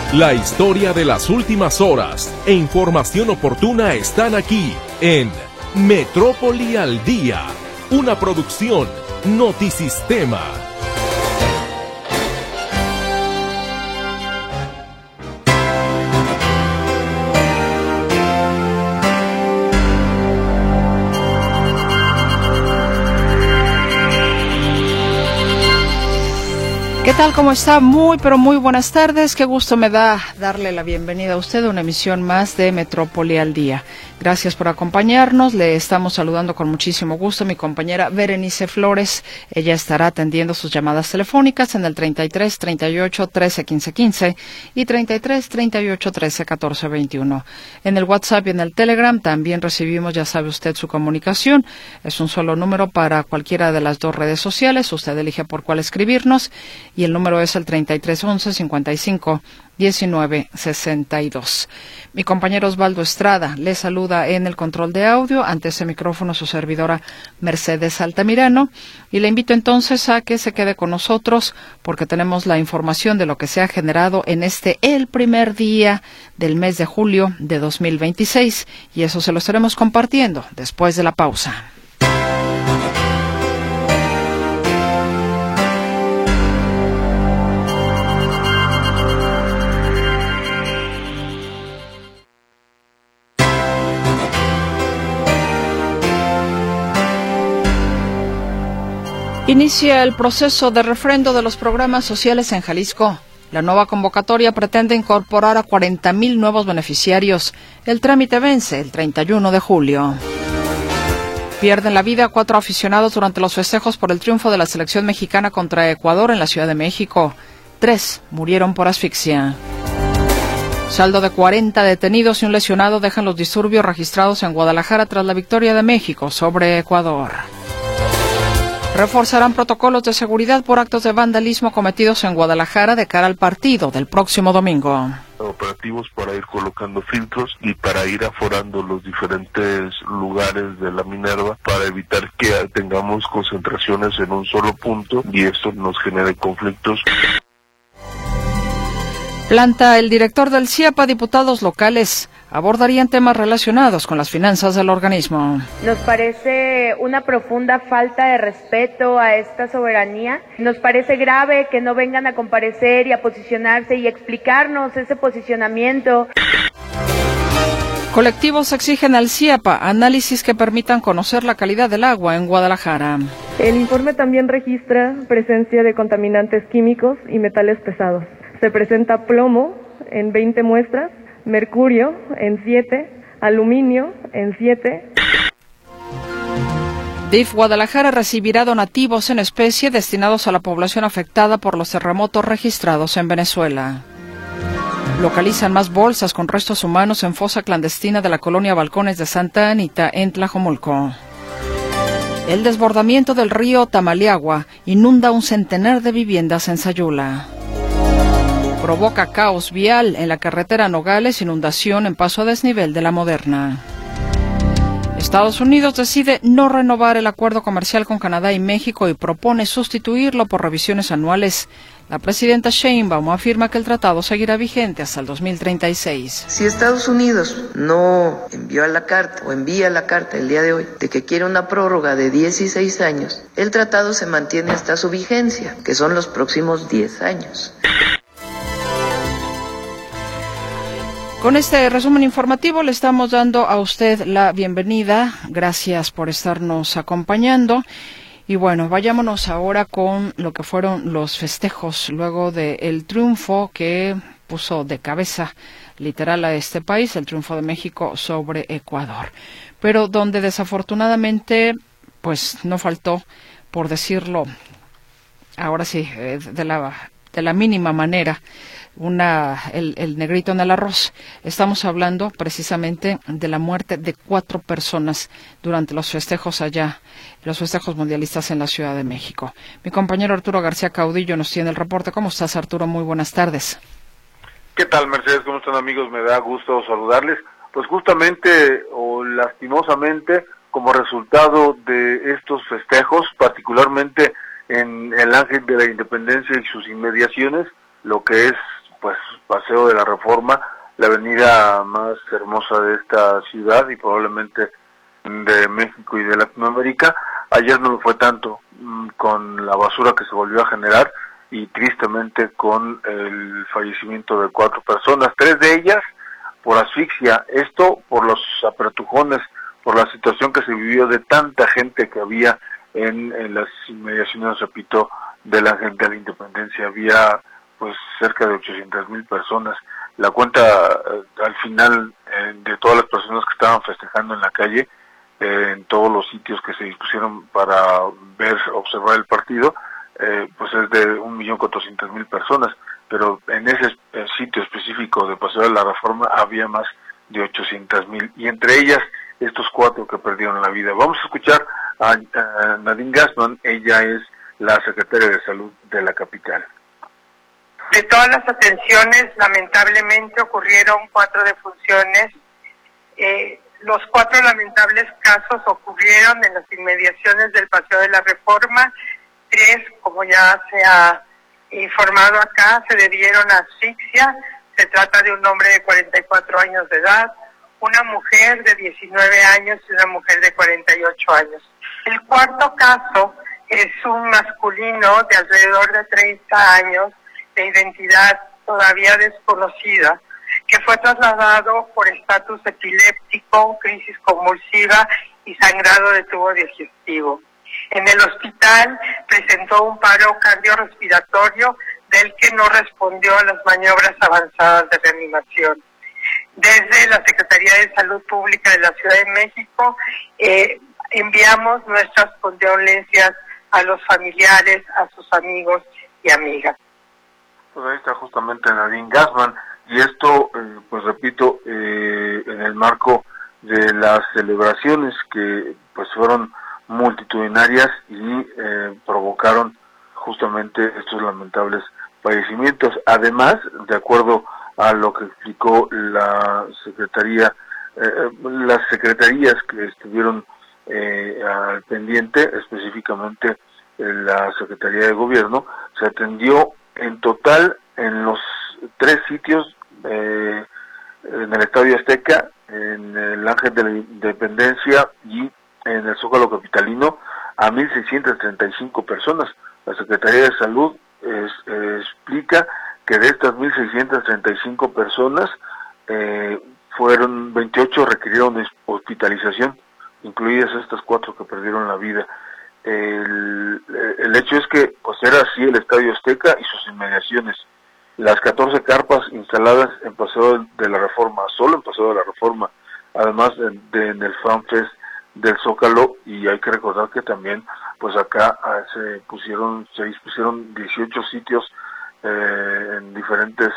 La historia de las últimas horas e información oportuna están aquí en Metrópoli al Día, una producción Notisistema. ¿Qué tal? ¿Cómo está? Muy, pero muy buenas tardes. Qué gusto me da darle la bienvenida a usted a una emisión más de Metrópoli al Día. Gracias por acompañarnos. Le estamos saludando con muchísimo gusto a mi compañera Berenice Flores. Ella estará atendiendo sus llamadas telefónicas en el 33 38 13 15 15 y 33 38 13 14 21. En el WhatsApp y en el Telegram también recibimos, ya sabe usted, su comunicación. Es un solo número para cualquiera de las dos redes sociales. Usted elige por cuál escribirnos. Y el número es el 33 11 55 19 62. Mi compañero Osvaldo Estrada le saluda en el control de audio. Ante ese micrófono su servidora Mercedes Altamirano. Y le invito entonces a que se quede con nosotros porque tenemos la información de lo que se ha generado en el primer día del mes de julio de 2026. Y eso se lo estaremos compartiendo después de la pausa. Inicia el proceso de refrendo de los programas sociales en Jalisco. La nueva convocatoria pretende incorporar a 40,000 nuevos beneficiarios. El trámite vence el 31 de julio. Pierden la vida 4 aficionados durante los festejos por el triunfo de la selección mexicana contra Ecuador en la Ciudad de México. 3 murieron por asfixia. Saldo de 40 detenidos y un lesionado dejan los disturbios registrados en Guadalajara tras la victoria de México sobre Ecuador. Reforzarán protocolos de seguridad por actos de vandalismo cometidos en Guadalajara de cara al partido del próximo domingo. Operativos para ir colocando filtros y para ir aforando los diferentes lugares de la Minerva para evitar que tengamos concentraciones en un solo punto y esto nos genere conflictos. Planta el director del CIEPA, diputados locales abordarían temas relacionados con las finanzas del organismo. Nos parece una profunda falta de respeto a esta soberanía. Nos parece grave que no vengan a comparecer y a posicionarse y explicarnos ese posicionamiento. Colectivos exigen al CIEPA análisis que permitan conocer la calidad del agua en Guadalajara. El informe también registra presencia de contaminantes químicos y metales pesados. Se presenta plomo en 20 muestras, mercurio en 7, aluminio en 7. DIF Guadalajara recibirá donativos en especie destinados a la población afectada por los terremotos registrados en Venezuela. Localizan más bolsas con restos humanos en fosa clandestina de la colonia Balcones de Santa Anita en Tlajomulco. El desbordamiento del río Tamaliagua inunda un centenar de viviendas en Sayula. Provoca caos vial en la carretera Nogales, inundación en paso a desnivel de La Moderna. Estados Unidos decide no renovar el acuerdo comercial con Canadá y México y propone sustituirlo por revisiones anuales. La presidenta Sheinbaum afirma que el tratado seguirá vigente hasta el 2036. Si Estados Unidos no envía la carta el día de hoy de que quiere una prórroga de 16 años, el tratado se mantiene hasta su vigencia, que son los próximos 10 años. Con este resumen informativo le estamos dando a usted la bienvenida. Gracias por estarnos acompañando. Y bueno, vayámonos ahora con lo que fueron los festejos luego del triunfo que puso de cabeza literal a este país, el triunfo de México sobre Ecuador. Pero donde desafortunadamente, pues no faltó, por decirlo, ahora sí, de la mínima manera, el negrito en el arroz. Estamos hablando precisamente de la muerte de 4 personas durante los festejos los festejos mundialistas en la Ciudad de México. Mi compañero Arturo García Caudillo nos tiene el reporte. ¿Cómo estás, Arturo? Muy buenas tardes. ¿Qué tal, Mercedes? ¿Cómo están, amigos? Me da gusto saludarles. Pues justamente o lastimosamente, como resultado de estos festejos, particularmente en el Ángel de la Independencia y sus inmediaciones, lo que es pues Paseo de la Reforma, la avenida más hermosa de esta ciudad y probablemente de México y de Latinoamérica. Ayer no lo fue tanto, con la basura que se volvió a generar y tristemente con el fallecimiento de 4 personas, 3 de ellas por asfixia, esto por los apretujones, por la situación que se vivió de tanta gente que había en las inmediaciones, repito, del Ángel de la Independencia. Había pues cerca de 800,000 personas. La cuenta al final de todas las personas que estaban festejando en la calle, en todos los sitios que se dispusieron para observar el partido, pues es de 1,400,000 personas, pero en ese sitio específico de Paseo de la Reforma había más de 800,000, y entre ellas estos 4 que perdieron la vida. Vamos a escuchar a Nadine Gassman. Ella es la secretaria de Salud de la capital. De todas las atenciones, lamentablemente ocurrieron 4 defunciones. Los 4 lamentables casos ocurrieron en las inmediaciones del Paseo de la Reforma. 3, como ya se ha informado acá, se debieron a asfixia. Se trata de un hombre de 44 años de edad, una mujer de 19 años y una mujer de 48 años. El 4º caso es un masculino de alrededor de 30 años, de identidad todavía desconocida, que fue trasladado por estatus epiléptico, crisis convulsiva y sangrado de tubo digestivo. En el hospital presentó un paro cardiorrespiratorio del que no respondió a las maniobras avanzadas de reanimación. Desde la Secretaría de Salud Pública de la Ciudad de México enviamos nuestras condolencias a los familiares, a sus amigos y amigas. Pues ahí está justamente Nadine Gassman, y esto, pues repito, en el marco de las celebraciones que pues fueron multitudinarias y provocaron justamente estos lamentables fallecimientos. Además, de acuerdo a lo que explicó la secretaría, las secretarías que estuvieron al pendiente, específicamente la Secretaría de Gobierno, se atendió en total en los 3 sitios, en el Estadio Azteca, en el Ángel de la Independencia y en el Zócalo capitalino, a 1,635 personas. La Secretaría de Salud explica que de estas 1,635 personas, fueron 28 requirieron hospitalización, incluidas estas 4 que perdieron la vida. El hecho es que pues era así el Estadio Azteca y sus inmediaciones. Las 14 carpas instaladas en Paseo de la Reforma, solo en Paseo de la Reforma, además en el FanFest del Zócalo, y hay que recordar que también pues acá se dispusieron 18 sitios en diferentes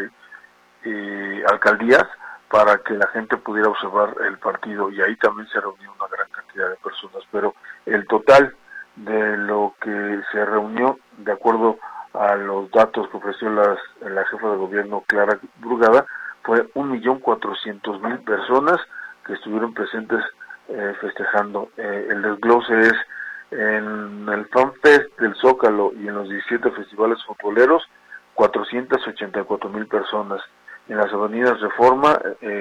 alcaldías para que la gente pudiera observar el partido, y ahí también se reunió una gran cantidad de personas, pero el total de lo que se reunió, de acuerdo a los datos que ofreció la jefa de gobierno Clara Brugada, fue 1,400,000 personas que estuvieron presentes festejando. El desglose es en el FanFest del Zócalo y en los 17 festivales futboleros, 484,000 personas. En las avenidas Reforma,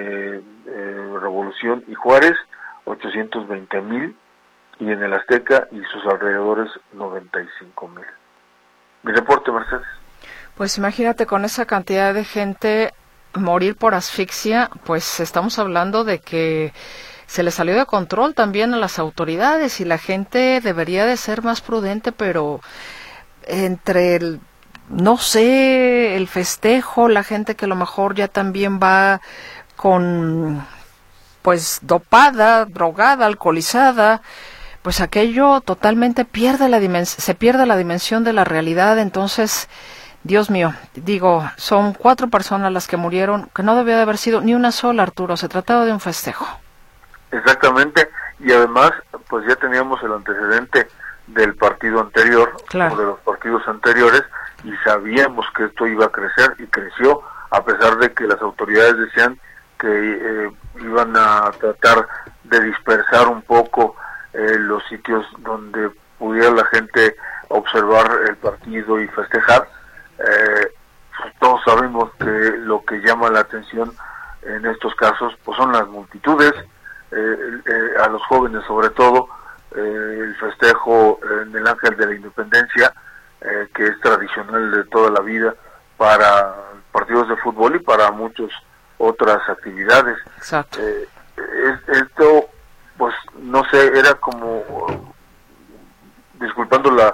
Revolución y Juárez, 820,000, y en el Azteca y sus alrededores, 95,000. Mi reporte, Mercedes. Pues imagínate, con esa cantidad de gente morir por asfixia, pues estamos hablando de que se le salió de control también a las autoridades, y la gente debería de ser más prudente, pero entre no sé, el festejo, la gente que a lo mejor ya también va con, pues, dopada, drogada, alcoholizada, pues aquello totalmente se pierde la dimensión de la realidad. Entonces, Dios mío, digo, son 4 personas las que murieron, que no debió de haber sido ni una sola, Arturo, se trataba de un festejo. Exactamente, y además, pues ya teníamos el antecedente del partido anterior, claro, o de los partidos anteriores, y sabíamos que esto iba a crecer, y creció, a pesar de que las autoridades decían que iban a tratar de dispersar un poco los sitios donde pudiera la gente observar el partido y festejar. Todos todos sabemos que lo que llama la atención en estos casos pues son las multitudes, a los jóvenes sobre todo, el festejo en el Ángel de la Independencia, que es tradicional de toda la vida para partidos de fútbol y para muchas otras actividades. Exacto. Esto, pues no sé, era como, disculpando la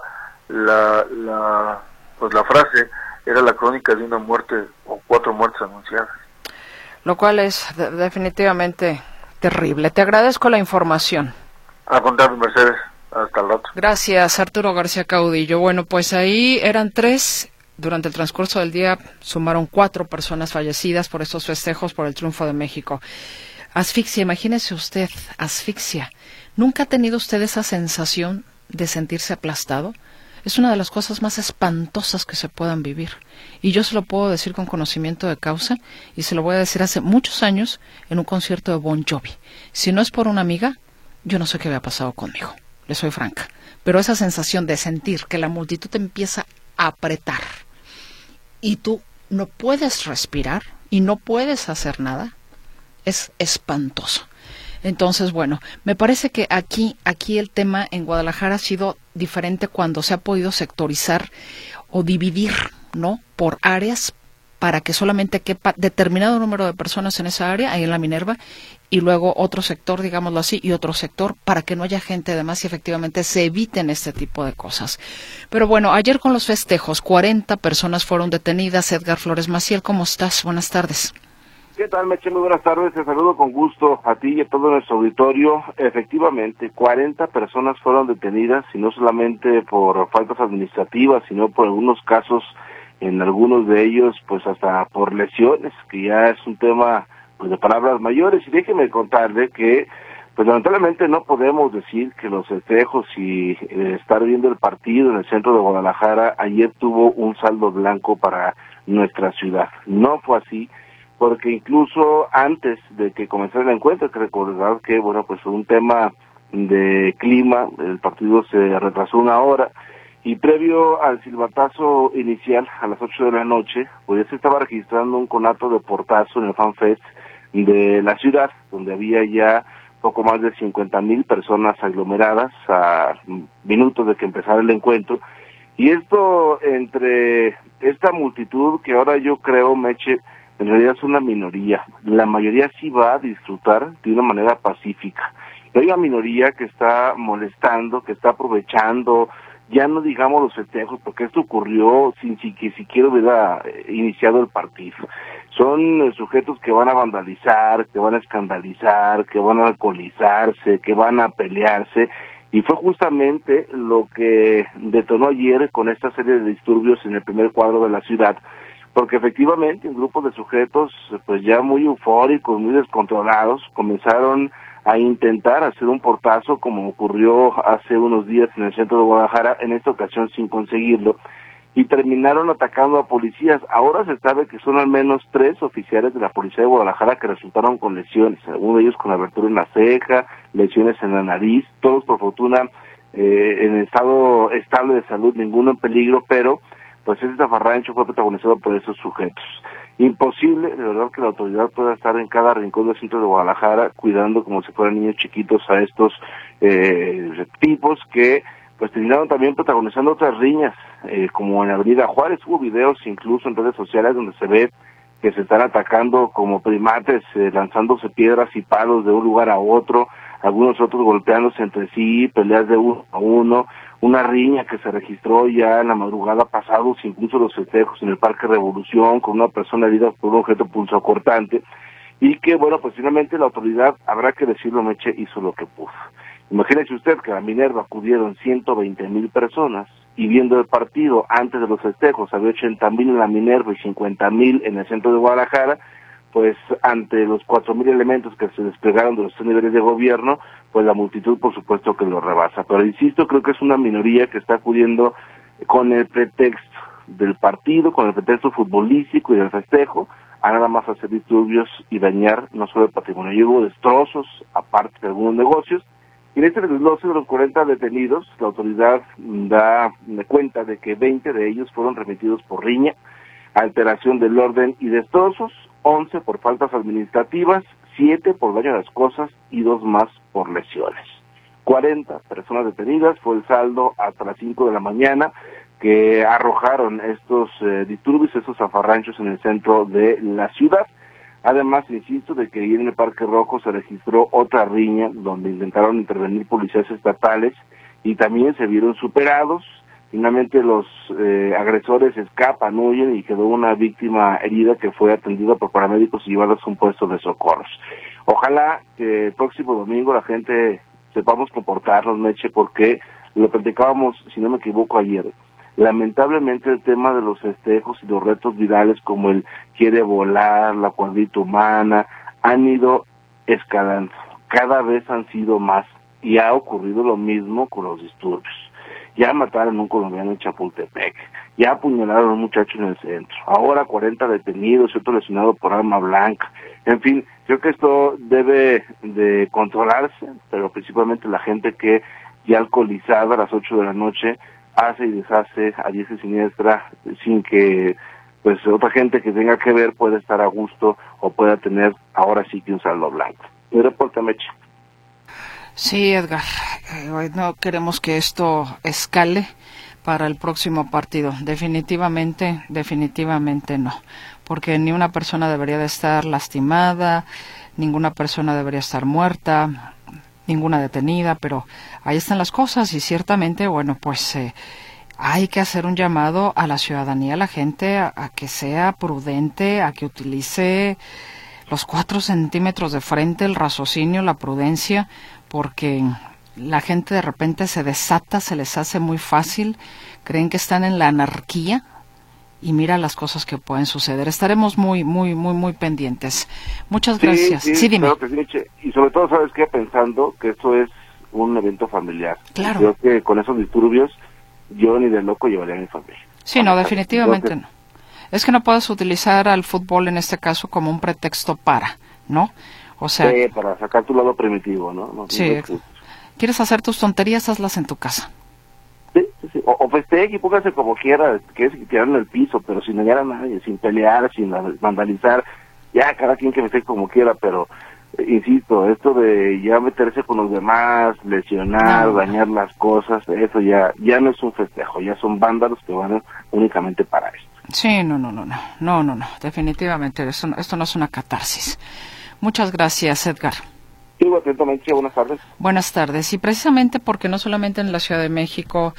frase, era la crónica de una muerte o 4 muertes anunciadas. Lo cual es definitivamente terrible. Te agradezco la información. A contar, Mercedes. Hasta el rato. Gracias, Arturo García Caudillo. Bueno, pues ahí eran 3. Durante el transcurso del día sumaron 4 personas fallecidas por estos festejos por el triunfo de México. Asfixia, imagínese usted, asfixia. ¿Nunca ha tenido usted esa sensación de sentirse aplastado? Es una de las cosas más espantosas que se puedan vivir. Y yo se lo puedo decir con conocimiento de causa, y se lo voy a decir hace muchos años en un concierto de Bon Jovi. Si no es por una amiga, yo no sé qué había pasado conmigo. Le soy franca. Pero esa sensación de sentir que la multitud te empieza a apretar y tú no puedes respirar y no puedes hacer nada, es espantoso. Entonces, bueno, me parece que aquí el tema en Guadalajara ha sido diferente cuando se ha podido sectorizar o dividir, ¿no?, por áreas para que solamente quepa determinado número de personas en esa área, ahí en la Minerva, y luego otro sector, digámoslo así, y otro sector para que no haya gente además y efectivamente se eviten este tipo de cosas. Pero bueno, ayer con los festejos, 40 personas fueron detenidas. Edgar Flores Maciel, ¿cómo estás? Buenas tardes. ¿Qué tal, Meche? Muy buenas tardes. Te saludo con gusto a ti y a todo nuestro auditorio. Efectivamente, 40 personas fueron detenidas, y no solamente por faltas administrativas, sino por algunos casos, en algunos de ellos, pues hasta por lesiones, que ya es un tema pues de palabras mayores. Y déjeme contarle que, pues lamentablemente no podemos decir que los festejos y estar viendo el partido en el centro de Guadalajara ayer tuvo un saldo blanco para nuestra ciudad. No fue así, porque incluso antes de que comenzara el encuentro, hay que recordar que, bueno, pues un tema de clima, el partido se retrasó 1 hora, y previo al silbatazo inicial a las 8 de la noche, pues ya se estaba registrando un conato de portazo en el FanFest de la ciudad, donde había ya poco más de 50,000 personas aglomeradas a minutos de que empezara el encuentro. Y esto, entre esta multitud que ahora yo creo, Meche, en realidad es una minoría. La mayoría sí va a disfrutar de una manera pacífica. Hay una minoría que está molestando, que está aprovechando, ya no digamos los festejos, porque esto ocurrió sin que siquiera hubiera iniciado el partido. Son sujetos que van a vandalizar, que van a escandalizar, que van a alcoholizarse, que van a pelearse, y fue justamente lo que detonó ayer con esta serie de disturbios en el primer cuadro de la ciudad, porque efectivamente un grupo de sujetos pues ya muy eufóricos, muy descontrolados, comenzaron a intentar hacer un portazo, como ocurrió hace unos días en el centro de Guadalajara, en esta ocasión sin conseguirlo, y terminaron atacando a policías. Ahora se sabe que son al menos 3 oficiales de la policía de Guadalajara que resultaron con lesiones, algunos de ellos con abertura en la ceja, lesiones en la nariz, todos por fortuna en estado estable de salud, ninguno en peligro, pero pues este zafarrancho fue protagonizado por esos sujetos. Imposible, de verdad, que la autoridad pueda estar en cada rincón del centro de Guadalajara cuidando como si fueran niños chiquitos a estos tipos que pues terminaron también protagonizando otras riñas, como en la Avenida Juárez. Hubo videos incluso en redes sociales donde se ve que se están atacando como primates, lanzándose piedras y palos de un lugar a otro, algunos otros golpeándose entre sí, peleas de 1 a 1, una riña que se registró ya en la madrugada pasados, incluso los festejos en el Parque Revolución, con una persona herida por un objeto punzocortante, y que, bueno, pues finalmente la autoridad, habrá que decirlo, Meche, hizo lo que pudo. Imagínese usted que a la Minerva acudieron 120,000 personas, y viendo el partido antes de los festejos había 80,000 en la Minerva y 50,000 en el centro de Guadalajara, pues ante los 4,000 elementos que se desplegaron de los 3 niveles de gobierno, pues la multitud por supuesto que lo rebasa. Pero insisto, creo que es una minoría que está acudiendo con el pretexto del partido, con el pretexto futbolístico y del festejo, a nada más hacer disturbios y dañar no solo el patrimonio. Y hubo destrozos, aparte de algunos negocios. Y en este desglose de los 40 detenidos, la autoridad da cuenta de que 20 de ellos fueron remitidos por riña. alteración del orden y destrozos, 11 por faltas administrativas, 7 por daño a las cosas y 2 más por lesiones. 40 personas detenidas fue el saldo hasta las 5 de la mañana que arrojaron estos disturbios, estos zafarranchos en el centro de la ciudad. Además, insisto, de que ahí en el Parque Rojo se registró otra riña donde intentaron intervenir policías estatales y también se vieron superados. Finalmente los agresores escapan, huyen y quedó una víctima herida que fue atendida por paramédicos y llevada a un puesto de socorros. Ojalá que el próximo domingo la gente sepamos comportarnos, Meche, porque lo platicábamos, si no me equivoco, ayer. Lamentablemente el tema de los festejos y los retos virales como el quiere volar, la cuadrita humana, han ido escalando. Cada vez han sido más y ha ocurrido lo mismo con los disturbios. Ya mataron a un colombiano en Chapultepec, ya apuñalaron a un muchacho en el centro, ahora 40 detenidos y otro lesionado por arma blanca. En fin, creo que esto debe de controlarse, pero principalmente la gente que ya alcoholizada a las 8 de la noche hace y deshace a diestra y siniestra sin que pues otra gente que tenga que ver pueda estar a gusto o pueda tener ahora sí que un saldo blanco. Mi reporte, Meche. Sí, Edgar, no queremos que esto escale para el próximo partido. Definitivamente no, porque ni una persona debería de estar lastimada, ninguna persona debería estar muerta, ninguna detenida, pero ahí están las cosas y ciertamente, bueno, pues hay que hacer un llamado a la ciudadanía, a la gente, a que sea prudente, a que utilice los 4 centímetros de frente, el raciocinio, la prudencia, porque la gente de repente se desata, se les hace muy fácil, creen que están en la anarquía y mira las cosas que pueden suceder. Estaremos muy pendientes. Muchas gracias. Sí, dime. Claro que sí, y sobre todo, ¿sabes qué? Pensando que esto es un evento familiar. Claro. Creo que con esos disturbios yo ni de loco llevaría a mi familia. Sí, no, definitivamente no. Es que no puedes utilizar al fútbol en este caso como un pretexto para, ¿no? O sea, sí, para sacar tu lado primitivo, ¿no? Sí. ¿Quieres hacer tus tonterías? Hazlas en tu casa. Sí. O festeje y póngase como quiera, que es tirar en el piso, pero sin dañar a nadie, sin pelear, sin vandalizar. Ya, cada quien que festeje como quiera, pero insisto, esto de ya meterse con los demás, lesionar, dañar las cosas, eso ya no es un festejo, ya son vándalos que van únicamente para esto. Sí, no, definitivamente, esto no es una catarsis. Muchas gracias, Edgar. Sí, atentamente, buenas tardes. Buenas tardes, y precisamente porque no solamente en la Ciudad de México,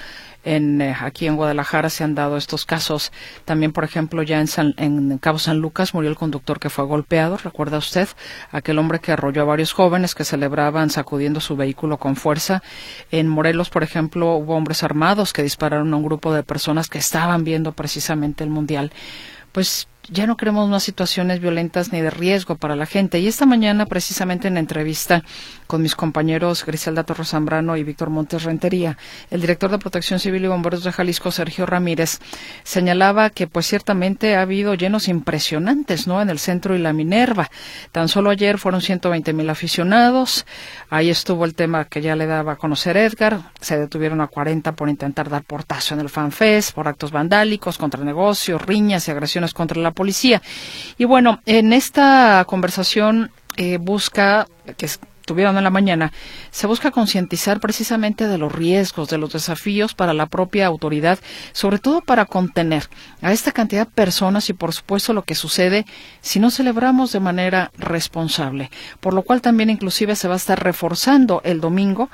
aquí en Guadalajara se han dado estos casos, también por ejemplo ya en Cabo San Lucas murió el conductor que fue golpeado, ¿recuerda usted? Aquel hombre que arrolló a varios jóvenes que celebraban sacudiendo su vehículo con fuerza. En Morelos, por ejemplo, hubo hombres armados que dispararon a un grupo de personas que estaban viendo precisamente el Mundial. Pues ya no queremos más situaciones violentas ni de riesgo para la gente. Y esta mañana, precisamente en la entrevista con mis compañeros Griselda Torres Zambrano y Víctor Montes Rentería, el director de Protección Civil y Bomberos de Jalisco, Sergio Ramírez, señalaba que pues ciertamente ha habido llenos impresionantes, ¿no?, en el centro y la Minerva. Tan solo ayer fueron 120,000 aficionados. Ahí estuvo el tema que ya le daba a conocer Edgar. Se detuvieron a 40 por intentar dar portazo en el FanFest, por actos vandálicos, contra negocios, riñas y agresiones contra la policía. Y bueno, en esta conversación busca, que estuvieron en la mañana, se busca concientizar precisamente de los riesgos, de los desafíos para la propia autoridad, sobre todo para contener a esta cantidad de personas y por supuesto lo que sucede si no celebramos de manera responsable, por lo cual también inclusive se va a estar reforzando el domingo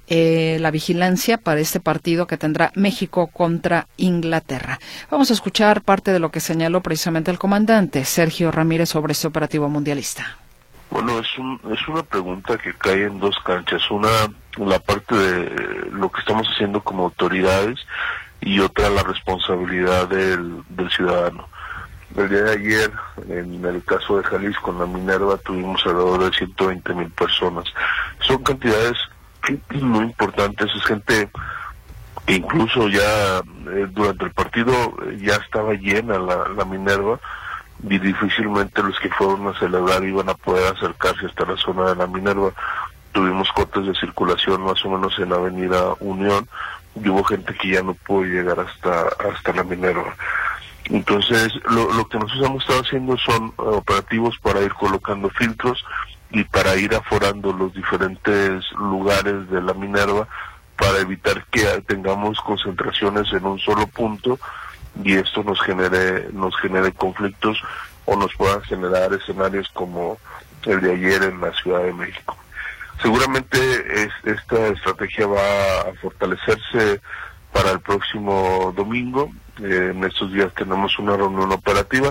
la vigilancia para este partido que tendrá México contra Inglaterra. Vamos a escuchar parte de lo que señaló precisamente el comandante Sergio Ramírez sobre este operativo mundialista. Bueno, es una pregunta que cae en dos canchas. Una, la parte de lo que estamos haciendo como autoridades, y otra, la responsabilidad del ciudadano. El día de ayer, en el caso de Jalisco, en la Minerva, tuvimos alrededor de 120,000 personas. Son cantidades muy importantes, es gente que incluso ya durante el partido ya estaba llena la Minerva, y difícilmente los que fueron a celebrar iban a poder acercarse hasta la zona de la Minerva. Tuvimos cortes de circulación más o menos en la avenida Unión, y hubo gente que ya no pudo llegar hasta la Minerva. Entonces, lo que nosotros hemos estado haciendo son operativos para ir colocando filtros y para ir aforando los diferentes lugares de la Minerva para evitar que tengamos concentraciones en un solo punto y esto nos genere conflictos o nos puedan generar escenarios como el de ayer en la Ciudad de México. Seguramente esta estrategia va a fortalecerse para el próximo domingo. En estos días tenemos una reunión operativa.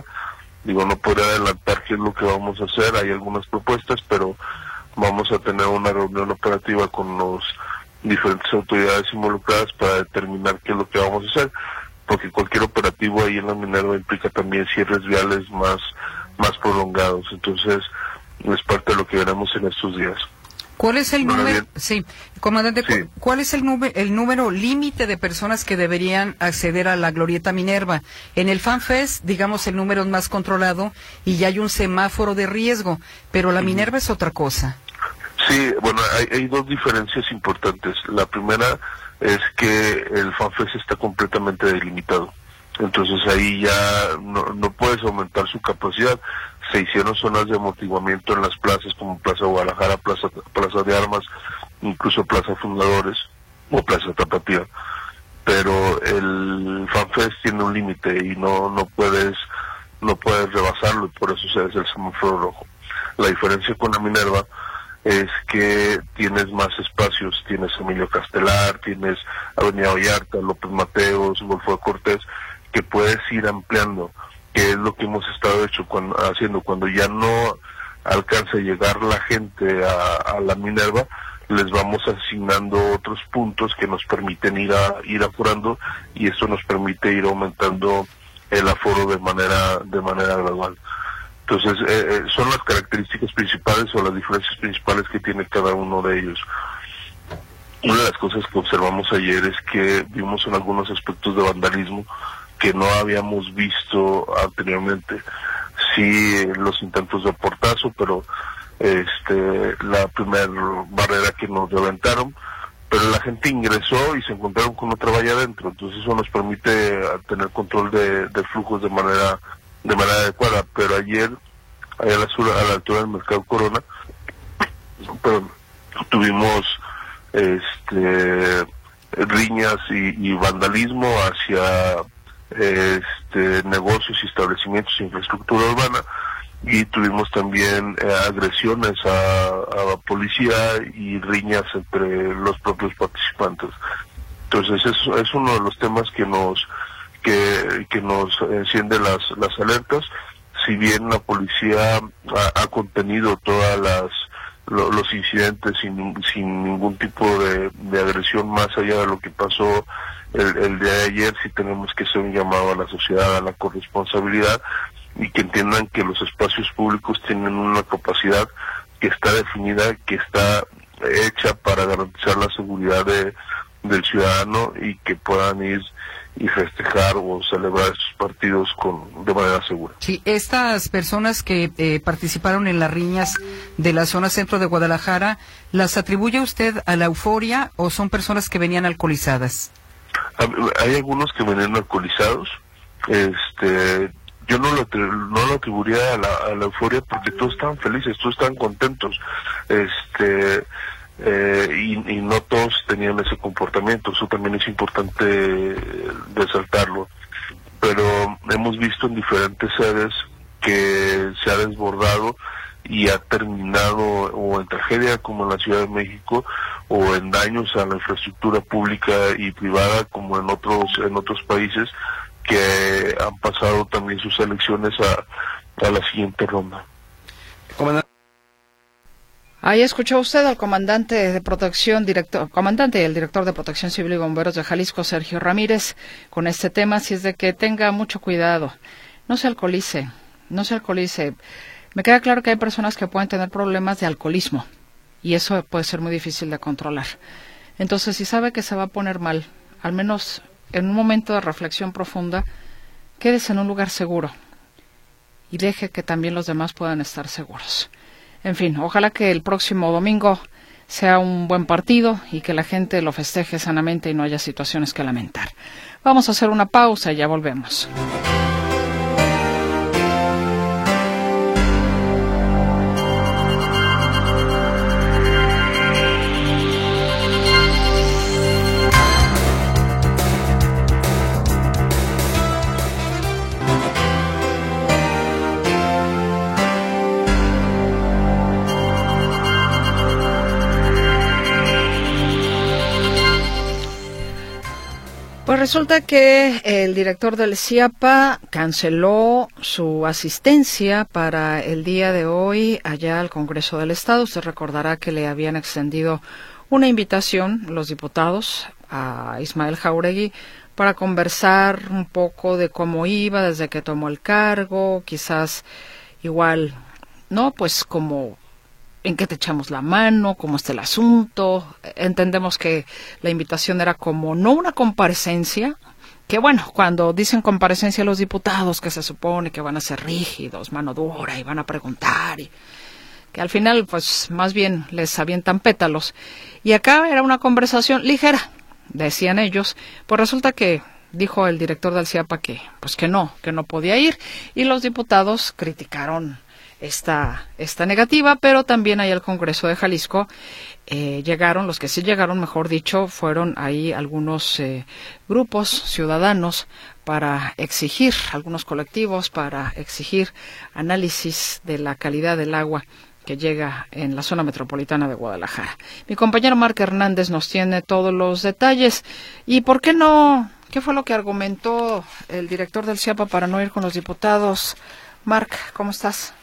No podría adelantar qué es lo que vamos a hacer, hay algunas propuestas, pero vamos a tener una reunión operativa con los diferentes autoridades involucradas para determinar qué es lo que vamos a hacer, porque cualquier operativo ahí en la Minerva implica también cierres viales más prolongados. Entonces, es parte de lo que veremos en estos días. ¿Cuál es el número? Sí, comandante, sí. ¿Cuál es el número límite de personas que deberían acceder a la Glorieta Minerva? En el FanFest, digamos, el número es más controlado y ya hay un semáforo de riesgo, pero la Minerva es otra cosa. Sí, bueno, hay dos diferencias importantes. La primera es que el FanFest está completamente delimitado. Entonces ahí ya no puedes aumentar su capacidad. Se hicieron zonas de amortiguamiento en las plazas como Plaza Guadalajara, Plaza de Armas, incluso Plaza Fundadores o Plaza Tapatía. Pero el FanFest tiene un límite y no puedes rebasarlo, y por eso se hace el semáforo rojo. La diferencia con la Minerva es que tienes más espacios, tienes Emilio Castelar, tienes Avenida Vallarta, López Mateos, Golfo de Cortés, que puedes ir ampliando, que es lo que hemos estado haciendo cuando ya no alcanza a llegar la gente a la Minerva, les vamos asignando otros puntos que nos permiten ir aforando, y esto nos permite ir aumentando el aforo de manera gradual. Entonces, son las características principales o las diferencias principales que tiene cada uno de ellos. Una de las cosas que observamos ayer es que vimos en algunos aspectos de vandalismo que no habíamos visto anteriormente. Sí, los intentos de portazo, pero la primera barrera que nos reventaron, pero la gente ingresó y se encontraron con otra valla adentro. Entonces eso nos permite tener control de flujos de manera adecuada. Pero ayer, allá a la altura del Mercado Corona, tuvimos riñas y vandalismo hacia negocios y establecimientos e infraestructura urbana, y tuvimos también agresiones a policía y riñas entre los propios participantes. Entonces es uno de los temas que nos enciende las alertas. Si bien la policía ha contenido todas los incidentes sin ningún tipo de agresión más allá de lo que pasó el día de ayer, sí tenemos que hacer un llamado a la sociedad a la corresponsabilidad y que entiendan que los espacios públicos tienen una capacidad que está definida, que está hecha para garantizar la seguridad del ciudadano y que puedan ir y festejar o celebrar sus partidos de manera segura. Sí, estas personas que participaron en las riñas de la zona centro de Guadalajara, ¿las atribuye usted a la euforia o son personas que venían alcoholizadas? Hay algunos que venían alcoholizados. Yo no lo atribuiría a la euforia, porque todos estaban felices, todos estaban contentos. Y no todos tenían ese comportamiento. Eso también es importante resaltarlo, pero hemos visto en diferentes sedes que se ha desbordado y ha terminado o en tragedia como en la Ciudad de México, o en daños a la infraestructura pública y privada como en otros países que han pasado también sus elecciones a la siguiente ronda. Ahí escuchó usted al comandante y el director de Protección Civil y Bomberos de Jalisco, Sergio Ramírez, con este tema. Así es de que tenga mucho cuidado, no se alcoholice. Me queda claro que hay personas que pueden tener problemas de alcoholismo y eso puede ser muy difícil de controlar. Entonces, si sabe que se va a poner mal, al menos en un momento de reflexión profunda, quédese en un lugar seguro y deje que también los demás puedan estar seguros. En fin, ojalá que el próximo domingo sea un buen partido y que la gente lo festeje sanamente y no haya situaciones que lamentar. Vamos a hacer una pausa y ya volvemos. resulta que el director del CIAPA canceló su asistencia para el día de hoy allá al Congreso del Estado. Usted recordará que le habían extendido una invitación los diputados a Ismael Jáuregui para conversar un poco de cómo iba desde que tomó el cargo, quizás igual, ¿no? Pues como en qué te echamos la mano, cómo está el asunto. Entendemos que la invitación era como no una comparecencia, que bueno, cuando dicen comparecencia los diputados, que se supone que van a ser rígidos, mano dura, y van a preguntar, y que al final pues más bien les avientan pétalos. Y acá era una conversación ligera, decían ellos. Pues resulta que dijo el director del CIAPA que no podía ir, y los diputados criticaron esta negativa, pero también ahí al Congreso de Jalisco llegaron, los que sí llegaron, mejor dicho, fueron ahí algunos grupos ciudadanos para exigir, algunos colectivos para exigir análisis de la calidad del agua que llega en la zona metropolitana de Guadalajara. Mi compañero Marc Hernández nos tiene todos los detalles. ¿Y por qué no? ¿Qué fue lo que argumentó el director del CIAPA para no ir con los diputados? Marc, ¿cómo estás?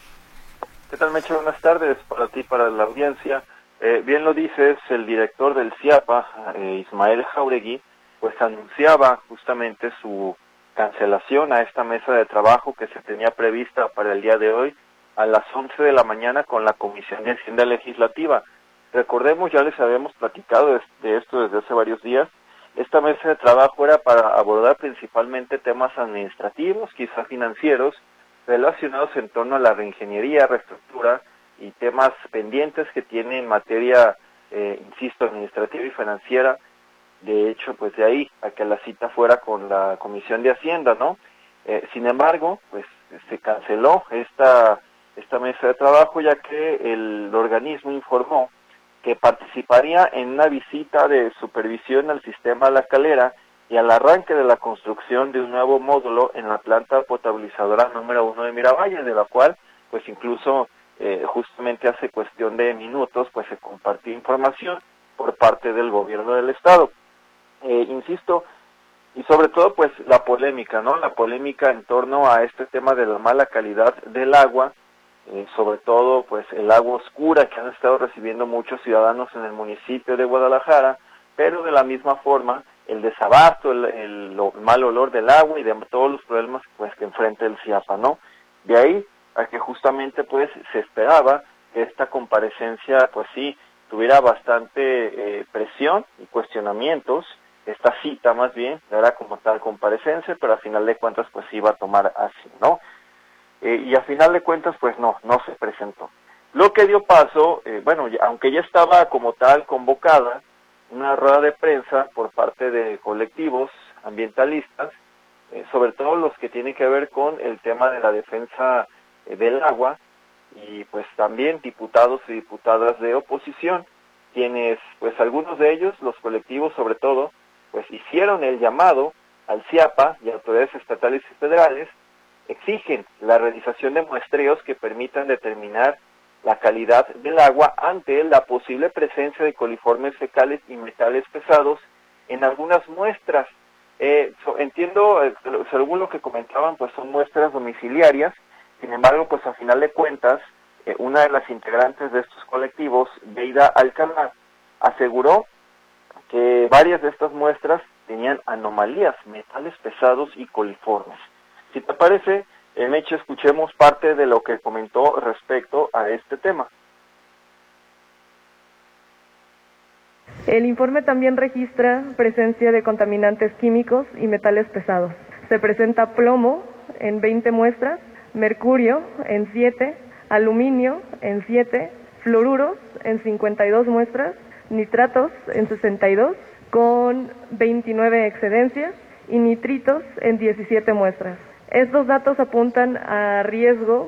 ¿Qué tal, Meche? Buenas tardes para ti, para la audiencia. Bien lo dices, el director del CIAPA, Ismael Jáuregui, pues anunciaba justamente su cancelación a esta mesa de trabajo que se tenía prevista para el día de hoy a las 11 de la mañana con la Comisión de Hacienda Legislativa. Recordemos, ya les habíamos platicado de esto desde hace varios días. Esta mesa de trabajo era para abordar principalmente temas administrativos, quizá financieros, relacionados en torno a la reingeniería, reestructura y temas pendientes que tiene en materia, insisto, administrativa y financiera. De hecho, pues de ahí a que la cita fuera con la Comisión de Hacienda, ¿no? Sin embargo, pues se canceló esta mesa de trabajo, ya que el organismo informó que participaría en una visita de supervisión al sistema La Calera y al arranque de la construcción de un nuevo módulo en la planta potabilizadora número 1 de Miravalle, de la cual, pues incluso justamente hace cuestión de minutos, pues se compartió información por parte del gobierno del estado. Insisto, y sobre todo, pues la polémica, ¿no? La polémica en torno a este tema de la mala calidad del agua, sobre todo, pues el agua oscura que han estado recibiendo muchos ciudadanos en el municipio de Guadalajara, pero de la misma forma, el desabasto, el mal olor del agua y de todos los problemas pues que enfrenta el CIAPA, ¿no? De ahí a que justamente pues se esperaba que esta comparecencia pues sí tuviera bastante presión y cuestionamientos. Esta cita más bien era como tal comparecencia, pero a final de cuentas pues iba a tomar así, ¿no? Y a final de cuentas pues no se presentó. Lo que dio paso, aunque ya estaba como tal convocada una rueda de prensa por parte de colectivos ambientalistas, sobre todo los que tienen que ver con el tema de la defensa del agua, y pues también diputados y diputadas de oposición, quienes pues algunos de ellos, los colectivos sobre todo, pues hicieron el llamado al CIAPA y a autoridades estatales y federales, exigen la realización de muestreos que permitan determinar la calidad del agua ante la posible presencia de coliformes fecales y metales pesados en algunas muestras. Entiendo, según lo que comentaban, pues son muestras domiciliarias. Sin embargo, pues a final de cuentas, una de las integrantes de estos colectivos, Beida Alcalá, aseguró que varias de estas muestras tenían anomalías, metales pesados y coliformes. Si te parece, Meche, escuchemos parte de lo que comentó respecto a este tema. El informe también registra presencia de contaminantes químicos y metales pesados. Se presenta plomo en 20 muestras, mercurio en 7, aluminio en 7, fluoruros en 52 muestras, nitratos en 62, con 29 excedencias, y nitritos en 17 muestras. Estos datos apuntan a riesgo.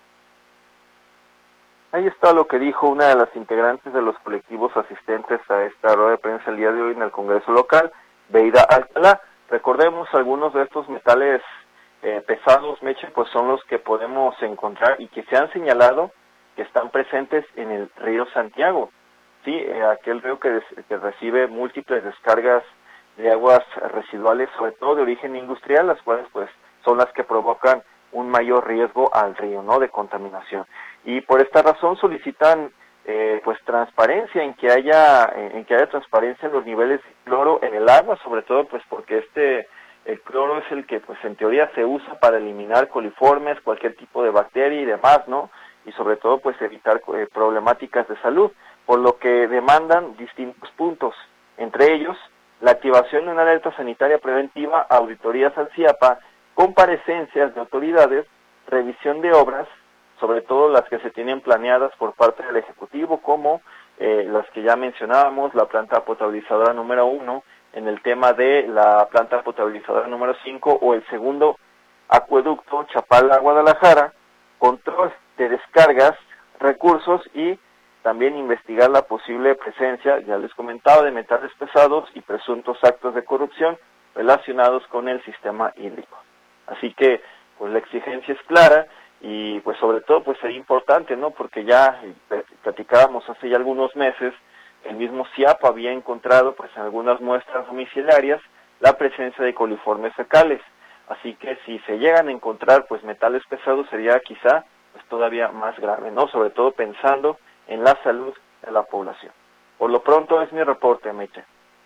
Ahí está lo que dijo una de las integrantes de los colectivos asistentes a esta rueda de prensa el día de hoy en el Congreso local, Beida Alcalá. Recordemos, algunos de estos metales pesados, Meche, pues son los que podemos encontrar y que se han señalado que están presentes en el río Santiago. Sí, aquel río que recibe múltiples descargas de aguas residuales, sobre todo de origen industrial, las cuales pues son las que provocan un mayor riesgo al río, ¿no?, de contaminación. Y por esta razón solicitan pues transparencia, en que haya transparencia en los niveles de cloro en el agua, sobre todo pues porque el cloro es el que pues en teoría se usa para eliminar coliformes, cualquier tipo de bacteria y demás, ¿no? Y sobre todo pues evitar problemáticas de salud, por lo que demandan distintos puntos, entre ellos la activación de una alerta sanitaria preventiva, auditorías al CIAPA, comparecencias de autoridades, revisión de obras, sobre todo las que se tienen planeadas por parte del Ejecutivo, como las que ya mencionábamos, la planta potabilizadora número 1, en el tema de la planta potabilizadora número 5 o el segundo acueducto Chapala-Guadalajara, control de descargas, recursos y también investigar la posible presencia, ya les comentaba, de metales pesados y presuntos actos de corrupción relacionados con el sistema hídrico. Así que pues la exigencia es clara y pues sobre todo pues sería importante, ¿no?, porque ya platicábamos hace ya algunos meses, el mismo CIAPA había encontrado pues en algunas muestras domiciliarias la presencia de coliformes fecales, así que si se llegan a encontrar pues metales pesados sería quizá pues todavía más grave, ¿no?, sobre todo pensando en la salud de la población. Por lo pronto es mi reporte, Meche.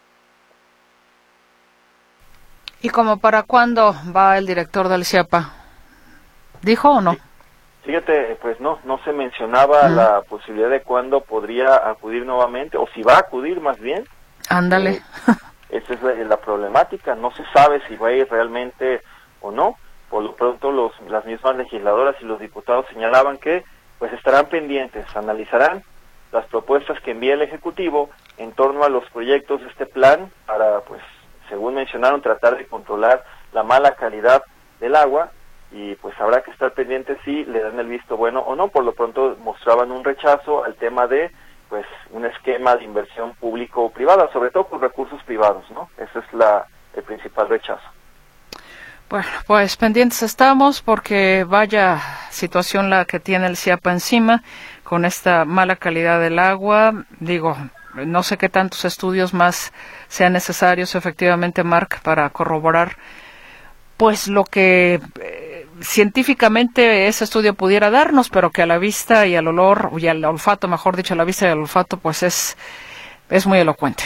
¿Y como para cuándo va el director del CIAPA? ¿Dijo o no? Fíjate, pues no se mencionaba la posibilidad de cuándo podría acudir nuevamente, o si va a acudir más bien. Ándale. Esa es la problemática, no se sabe si va a ir realmente o no. Por lo pronto las mismas legisladoras y los diputados señalaban que pues estarán pendientes, analizarán las propuestas que envíe el Ejecutivo en torno a los proyectos de este plan para, pues, según mencionaron, tratar de controlar la mala calidad del agua, y pues habrá que estar pendientes si le dan el visto bueno o no. Por lo pronto mostraban un rechazo al tema de pues un esquema de inversión público o privada, sobre todo con recursos privados, ¿no? Ese es el principal rechazo. Bueno, pues pendientes estamos porque vaya situación la que tiene el CIAPA encima con esta mala calidad del agua. Digo, no sé qué tantos estudios más sean necesarios efectivamente, Marc, para corroborar pues lo que científicamente ese estudio pudiera darnos, pero que a la vista y al olor, y al olfato, mejor dicho, a la vista y al olfato, pues es muy elocuente.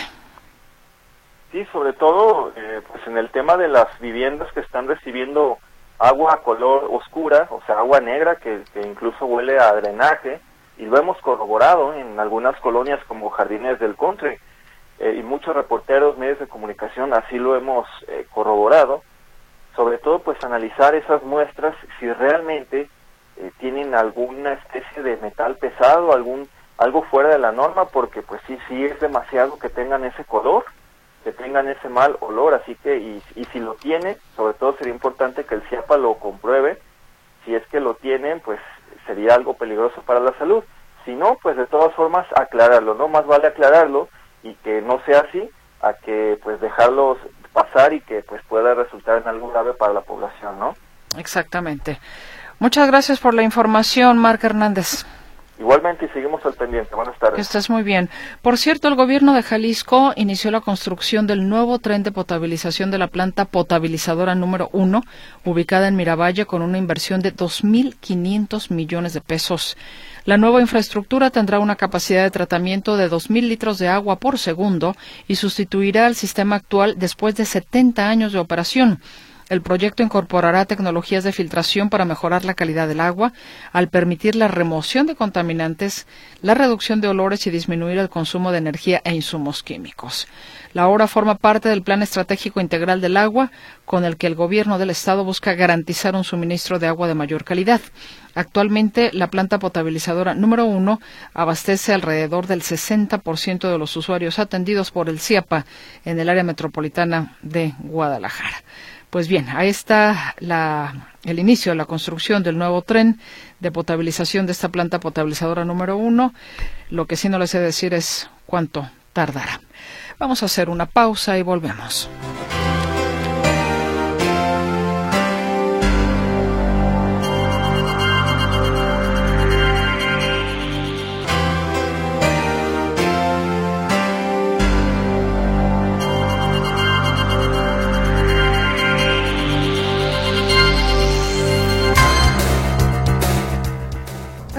Sí, sobre todo pues en el tema de las viviendas que están recibiendo agua color oscura, o sea, agua negra que incluso huele a drenaje, y lo hemos corroborado en algunas colonias como Jardines del Country, y muchos reporteros, medios de comunicación así lo hemos corroborado. Sobre todo pues analizar esas muestras si realmente tienen alguna especie de metal pesado, algo fuera de la norma, porque pues sí es demasiado que tengan ese color, que tengan ese mal olor, así que y si lo tiene, sobre todo sería importante que el CIAPA lo compruebe. Si es que lo tienen, pues sería algo peligroso para la salud. Si no, pues de todas formas aclararlo, ¿no? Más vale aclararlo y que no sea así, a que pues dejarlos pasar y que pues pueda resultar en algo grave para la población, ¿no? Exactamente. Muchas gracias por la información, Marc Hernández. Igualmente, y seguimos al pendiente. Buenas tardes. Estás muy bien. Por cierto, el gobierno de Jalisco inició la construcción del nuevo tren de potabilización de la planta potabilizadora número 1, ubicada en Miravalle, con una inversión de 2.500 millones de pesos. La nueva infraestructura tendrá una capacidad de tratamiento de 2.000 litros de agua por segundo y sustituirá al sistema actual después de 70 años de operación. El proyecto incorporará tecnologías de filtración para mejorar la calidad del agua, al permitir la remoción de contaminantes, la reducción de olores y disminuir el consumo de energía e insumos químicos. La obra forma parte del Plan Estratégico Integral del Agua, con el que el Gobierno del Estado busca garantizar un suministro de agua de mayor calidad. Actualmente, la planta potabilizadora número 1 abastece alrededor del 60% de los usuarios atendidos por el CIAPA en el área metropolitana de Guadalajara. Pues bien, ahí está el inicio de la construcción del nuevo tren de potabilización de esta planta potabilizadora número 1. Lo que sí no les sé decir es cuánto tardará. Vamos a hacer una pausa y volvemos.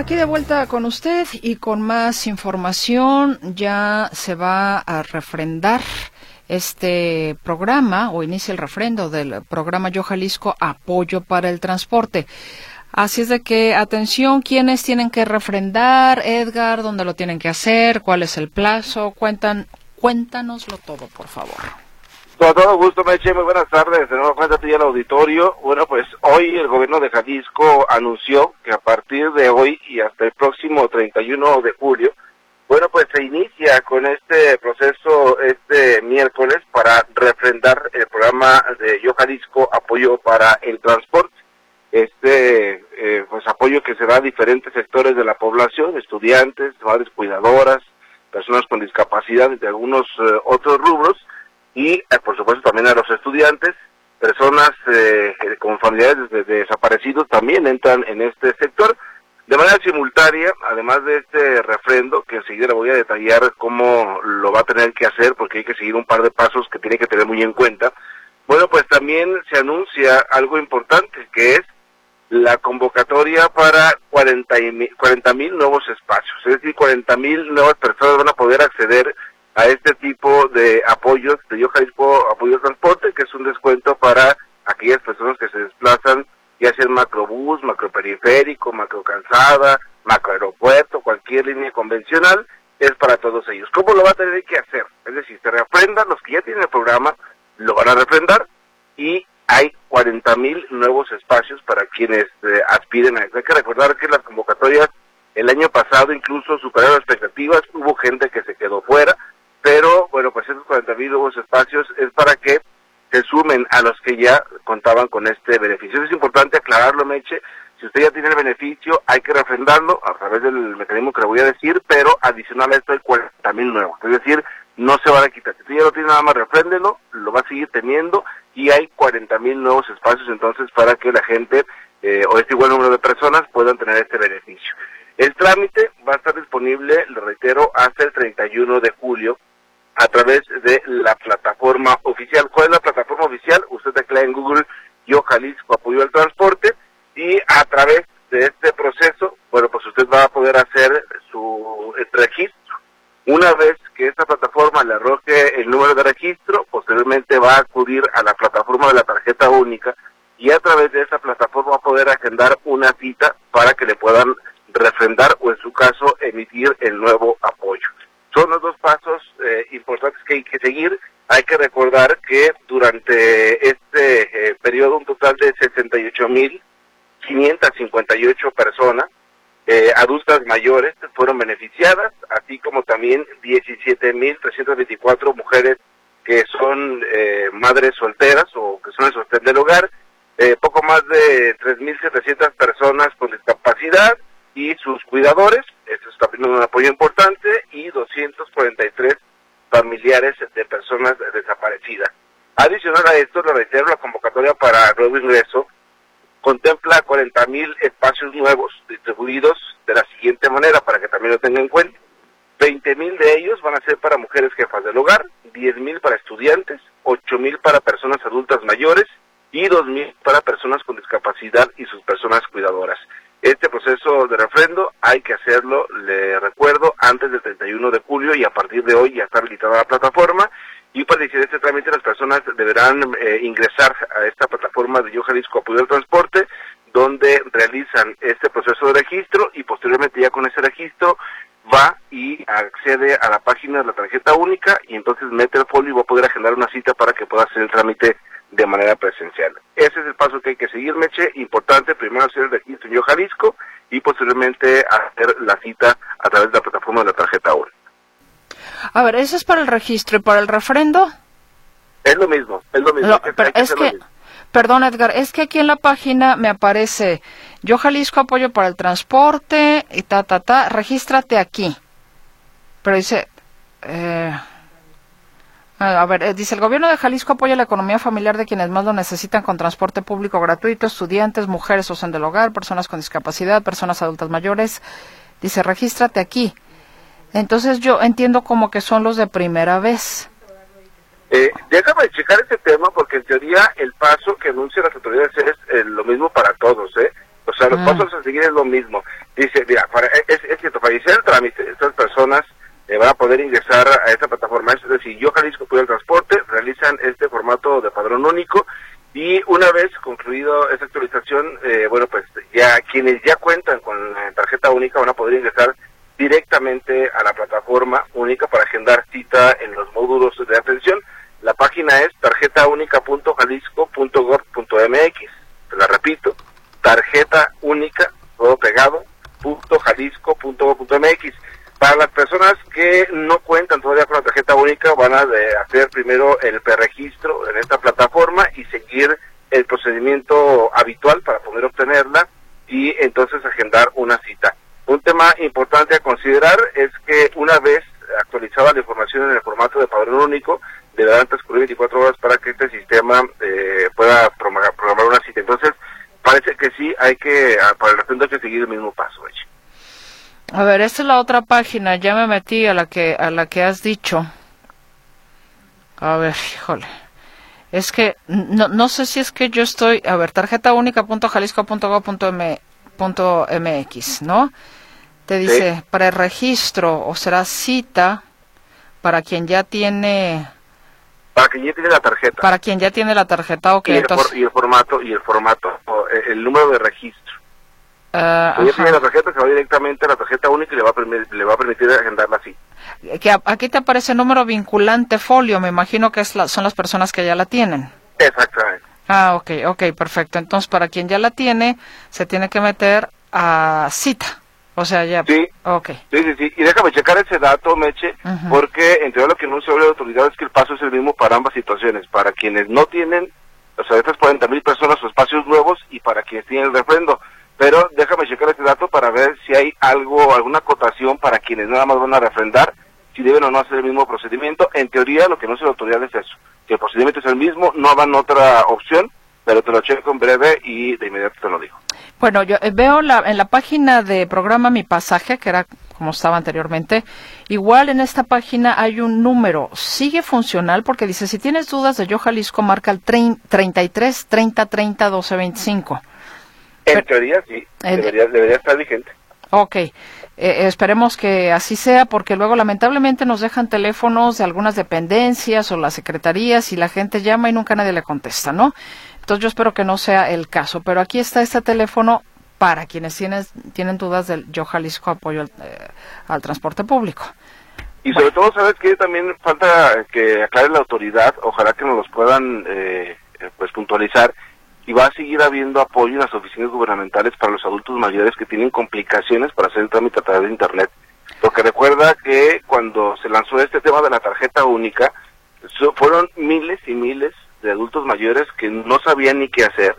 Aquí de vuelta con usted y con más información. Ya se va a refrendar este programa, o inicia el refrendo del programa Yo Jalisco, Apoyo para el Transporte. Así es de que, atención, ¿quiénes tienen que refrendar? Edgar, ¿dónde lo tienen que hacer? ¿Cuál es el plazo? Cuéntanoslo todo, por favor. Con todo gusto, Meche, muy buenas tardes. De nuevo cuenta a ti al auditorio. Bueno, pues hoy el gobierno de Jalisco anunció que a partir de hoy y hasta el próximo 31 de julio, bueno, pues se inicia con este proceso este miércoles para refrendar el programa de Yo Jalisco, Apoyo para el Transporte. Pues apoyo que se da a diferentes sectores de la población, estudiantes, madres cuidadoras, personas con discapacidad y de algunos otros rubros, y por supuesto también a los estudiantes. Personas con familiares de desaparecidos también entran en este sector. De manera simultánea, además de este refrendo, que enseguida le voy a detallar cómo lo va a tener que hacer, porque hay que seguir un par de pasos que tiene que tener muy en cuenta. Bueno, pues también se anuncia algo importante, que es la convocatoria para 40,000 nuevos espacios. Es decir, 40,000 nuevas personas van a poder acceder a este tipo de apoyos de Yo Jalisco Apoyo al Transporte, que es un descuento para aquellas personas que se desplazan, ya sea en macrobús, macroperiférico, macrocalzada, macroaeropuerto, cualquier línea convencional, es para todos ellos. ¿Cómo lo va a tener que hacer? Es decir, se refrendan los que ya tienen el programa, lo van a refrendar, y hay 40,000 nuevos espacios para quienes aspiren a eso. Hay que recordar que las convocatorias el año pasado incluso superaron las expectativas, hubo gente que se quedó fuera, pero bueno, pues esos 40,000 nuevos espacios es para que se sumen a los que ya contaban con este beneficio. Es importante aclararlo, Meche. Si usted ya tiene el beneficio, hay que refrendarlo a través del mecanismo que le voy a decir, pero adicional a esto hay 40,000 nuevos. Es decir, no se van a quitar. Si usted ya no tiene nada más, refréndelo, lo va a seguir teniendo, y hay 40,000 nuevos espacios entonces para que la gente o este igual número de personas puedan tener este beneficio. El trámite va a estar disponible, lo reitero, hasta el 31 de julio a través de la plataforma oficial. ¿Cuál es la plataforma oficial? Usted teclea en Google Yo Jalisco Apoyo al Transporte, y a través de este proceso, bueno, pues usted va a poder hacer su registro. Una vez que esta plataforma le arroje el número de registro, posteriormente va a acudir a la plataforma de la tarjeta única, y a través de esa plataforma va a poder agendar una cita para que le puedan refrendar o, en su caso, emitir el nuevo apoyo. Son los dos pasos importantes que hay que seguir. Hay que recordar que durante este periodo un total de 68,558 personas adultas mayores fueron beneficiadas, así como también 17,324 mujeres que son madres solteras o que son el sostén del hogar, poco más de 3,700 personas con discapacidad y sus cuidadores, esto es también un apoyo importante, y 243 familiares de personas desaparecidas. Adicional a esto, lo reitero, la convocatoria para nuevo ingreso contempla 40,000 espacios nuevos distribuidos de la siguiente manera, para que también lo tengan en cuenta. 20,000 de ellos van a ser para mujeres jefas del hogar, 10,000 para estudiantes, 8,000 para personas adultas mayores y 2,000 para personas con discapacidad y sus personas cuidadoras. Este proceso de refrendo hay que hacerlo, le recuerdo, antes del 31 de julio, y a partir de hoy ya está habilitada la plataforma. Y para iniciar este trámite, las personas deberán ingresar a esta plataforma de Yo Jalisco Apoyo al Transporte, donde realizan este proceso de registro, y posteriormente ya con ese registro va y accede a la página de la tarjeta única, y entonces mete el folio y va a poder agendar una cita para que pueda hacer el trámite de manera presencial. Ese es el paso que hay que seguir, Meche. Importante, primero hacer el registro en Yo Jalisco y posteriormente hacer la cita a través de la plataforma de la tarjeta única. A ver, ¿eso es para el registro y para el refrendo? Es lo mismo, pero es que, perdón, Edgar, es que aquí en la página me aparece Yo Jalisco Apoyo para el Transporte y regístrate aquí. Pero dice, dice, el gobierno de Jalisco apoya la economía familiar de quienes más lo necesitan con transporte público gratuito, estudiantes, mujeres sostén del hogar, personas con discapacidad, personas adultas mayores. Dice, regístrate aquí. Entonces yo entiendo como que son los de primera vez. Déjame checar ese tema, porque en teoría el paso que anuncian las autoridades es lo mismo para todos, O sea, los pasos a seguir es lo mismo. Dice, mira, es cierto, para iniciar el trámite, estas personas van a poder ingresar a esta plataforma. Es decir, Yo Jalisco Apoyo al Transporte, realizan este formato de padrón único, y una vez concluido esta actualización, pues ya quienes ya cuentan con la tarjeta única van a poder ingresar directamente a la plataforma única para agendar cita en los módulos de atención. La página es tarjetaúnica.jalisco.gov.mx. Te la repito, tarjetaúnica, todo pegado, .jalisco.gov.mx. Para las personas que no cuentan todavía con la tarjeta única, van a hacer primero el preregistro en esta plataforma y seguir el procedimiento habitual para poder obtenerla y entonces agendar una cita. Un tema importante a considerar es que una vez actualizada la información en el formato de padrón único, deberán transcurrir 24 horas para que este sistema pueda programar una cita. Entonces, parece que sí, para el referendo hay que seguir el mismo paso. A ver, esta es la otra página, ya me metí a la que has dicho. A ver, híjole. Es que no sé si es que yo estoy, a ver, tarjetaúnica.jalisco.gov.mx, ¿no? Te dice preregistro, o será cita para quien ya tiene. Para quien ya tiene la tarjeta. Para quien ya tiene la tarjeta, ok. Y el formato, el número de registro. Si ya tiene la tarjeta, se va directamente a la tarjeta única y le va a permitir agendarla así. Que aquí te aparece número vinculante folio, me imagino que son las personas que ya la tienen. Exactamente. Ok, perfecto. Entonces, para quien ya la tiene, se tiene que meter a cita. O sea, ya. Sí. Ok. Sí. Y déjame checar ese dato, Meche, porque entre lo que anuncia la autoridad es que el paso es el mismo para ambas situaciones. Para quienes no tienen, o sea, estas 40,000 personas o espacios nuevos, y para quienes tienen el refrendo. Pero déjame checar este dato para ver si hay alguna acotación para quienes nada más van a refrendar, si deben o no hacer el mismo procedimiento. En teoría, lo que anuncia la autoridad es eso, que el procedimiento es el mismo, no hagan otra opción, pero te lo checo en breve y de inmediato te lo digo. Bueno, yo veo en la página de programa Mi Pasaje, que era como estaba anteriormente, igual en esta página hay un número, sigue funcional, porque dice, si tienes dudas de Yo Jalisco, marca el 33 30 30 12 25. En teoría sí, debería estar vigente. Ok, esperemos que así sea, porque luego lamentablemente nos dejan teléfonos de algunas dependencias o las secretarías y la gente llama y nunca nadie le contesta, ¿no? Entonces yo espero que no sea el caso, pero aquí está este teléfono para quienes tienen dudas del Yo Jalisco Apoyo al Transporte Público. Y sobre todo, ¿sabes qué? También falta que aclare la autoridad, ojalá que nos los puedan puntualizar, y va a seguir habiendo apoyo en las oficinas gubernamentales para los adultos mayores que tienen complicaciones para hacer el trámite a través de Internet. Porque recuerda que cuando se lanzó este tema de la tarjeta única, fueron miles y miles de adultos mayores que no sabían ni qué hacer,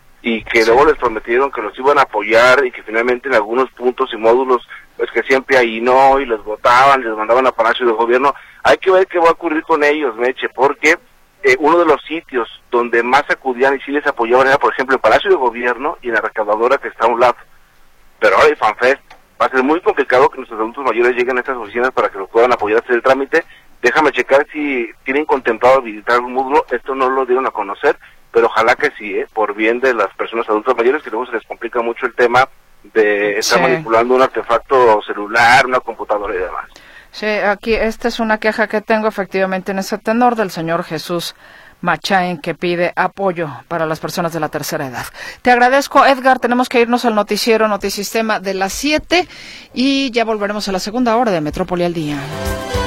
y que luego les prometieron que los iban a apoyar, y que finalmente en algunos puntos y módulos, pues que siempre ahí no, y les votaban, les mandaban a Palacio de Gobierno. Hay que ver qué va a ocurrir con ellos, Meche, porque uno de los sitios donde más acudían y sí les apoyaban era, por ejemplo, el Palacio de Gobierno y en la recaudadora que está a un lado. Pero ahora el FanFest va a ser muy complicado que nuestros adultos mayores lleguen a estas oficinas para que los puedan apoyar a hacer el trámite. Déjame checar si tienen contemplado visitar algún módulo. Esto no lo dieron a conocer, pero ojalá que sí, por bien de las personas adultas mayores, que luego se les complica mucho el tema de estar manipulando un artefacto celular, una computadora y demás. Sí, aquí esta es una queja que tengo efectivamente en ese tenor del señor Jesús Machain, que pide apoyo para las personas de la tercera edad. Te agradezco, Edgar. Tenemos que irnos al noticiero Notisistema de las 7 y ya volveremos a la segunda hora de Metrópoli al Día.